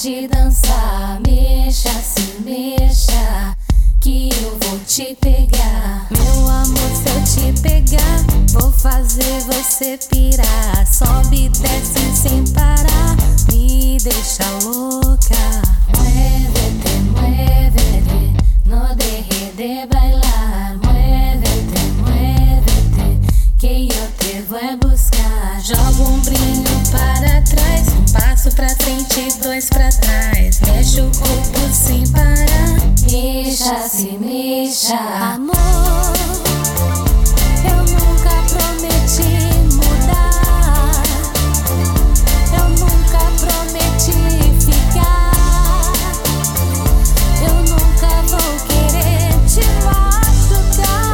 de dançar. Mexa, se mexa, que eu vou te pegar. Meu amor, se eu te pegar, vou fazer você pirar. Sobe e desce sem parar, me deixa louca. Muévete, muévete, no deje de bailar. Muévete, muévete, que eu te vou buscar. Joga o ombrinho para trás, um passo pra frente, dois pra trás. Mexe o corpo sem parar. Mexa, se mexa, Amor, eu nunca prometi mudar. Eu nunca prometi ficar. Eu nunca vou querer te machucar.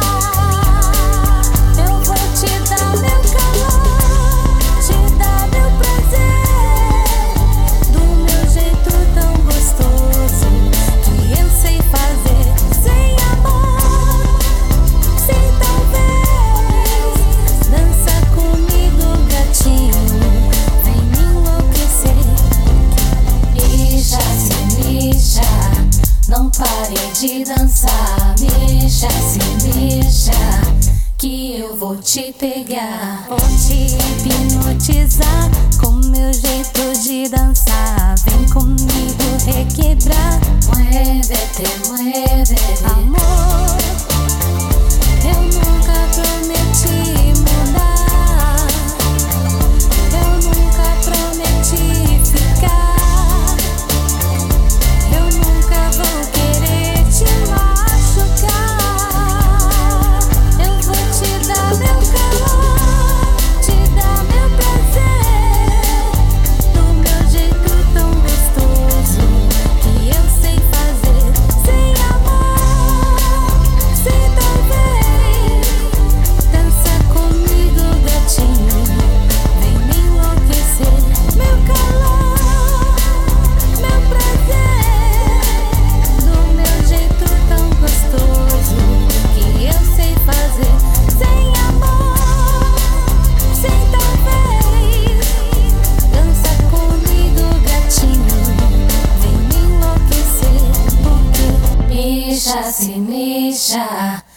Eu vou te dar meu calor, te dar meu prazer, do meu jeito tão gostoso que eu sei fazer. Sem amor, sem talvez. Dança comigo, gatinho, vem me enlouquecer. mexa, se mexa, não pare de dançar. Mexa, se mexa, que eu vou te pegar. Vou te hipnotizar com meu jeito de dançar. Vem comigo requebrar. Muévete, muévete, Amor, eu nunca prometi mudar. Eu nunca prometi ficar. Eu nunca vou querer te machucar. Eu vou te dar meu calor, te dar meu prazer, do meu jeito tão gostoso que eu sei fazer. Sem amor, sem talvez. Dança comigo, gatinho, vem me enlouquecer. Meu calor, meu prazer, do meu jeito tão gostoso que eu sei fazer. Sem amor, sem talvez. Dança comigo, gatinho, vem me enlouquecer. Porque mexa, se mexa,